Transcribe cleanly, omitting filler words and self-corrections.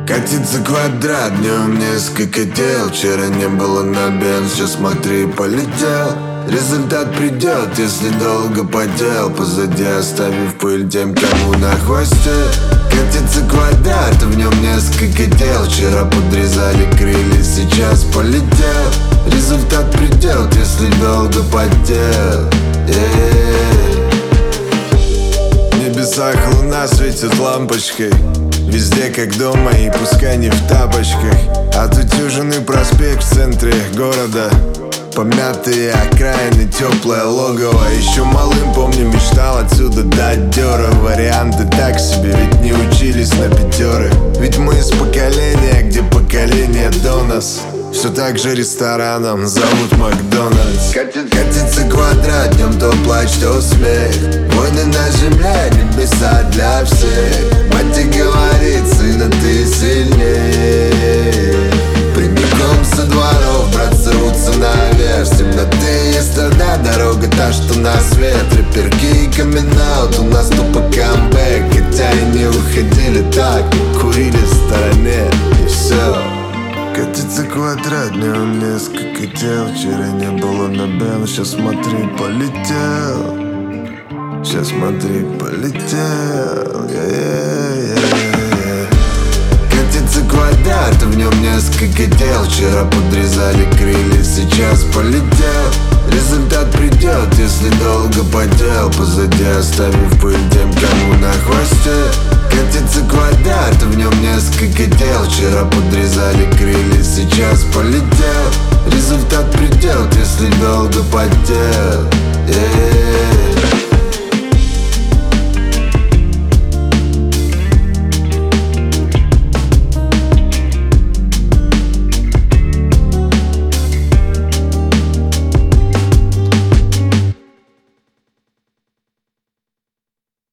Катится квадрат, днем несколько дел. Вчера не было на бенз, сейчас смотри, полетел. Результат придет, если долго подел. Позади оставив пыль тем, кому на хвосте. Катится квадрат, в нем несколько дел. Вчера подрезали крылья, сейчас полетел. Результат придет, если долго подел. В небесах луна светит лампочкой. Везде как дома и пускай не в тапочках. Отутюженный проспект в центре города, помятые окраины, теплое логово. Еще малым, помню, мечтал отсюда дать дёра. Варианты так себе, ведь не учились на пятеры. Ведь мы из поколения, где поколение до нас все так же рестораном зовут Макдональдс. Катится квадрат, днем то плач, то смех. Войны на земле, небеса для всех. Мать и говорит, сына, ты сильнее. Прямиком со дворов братцы рвутся наверх. С темноты есть одна дорога, та, что на свет. Рэперки и камин-аут, у нас тупо камбэк. Хотя и не уходили так, курили в стороне и все. Катится квадрат, днем несколько дел. Вчера не было на бен, сейчас смотри, полетел. Сейчас смотри, полетел. Катится квадрат, в нем несколько дел. Вчера подрезали крылья, сейчас полетел. Результат придет, если долго подел. Позади оставив пыль тем, кому на хвосте. Катится квадрат, в нем несколько дел. Вчера подрезали крылья, сейчас полетел. Результат придет, если долго подел.